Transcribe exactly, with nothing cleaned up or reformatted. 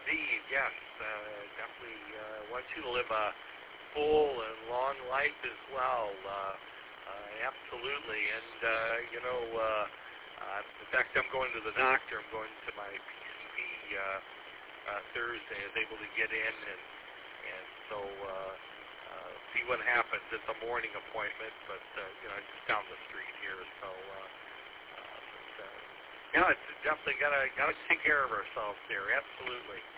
indeed, yes. Uh, definitely uh, wants you to live a full and long life as well. Uh, uh, absolutely. And, uh, you know, uh, uh, in fact, I'm going to the doctor. I'm going to my P C P uh, uh, Thursday. I was able to get in and, and so uh, uh, see what happens. It's a morning appointment, but, uh, you know, just down the street here. So, uh, uh, but, uh, yeah, it's definitely got to got to take care of ourselves there. Absolutely.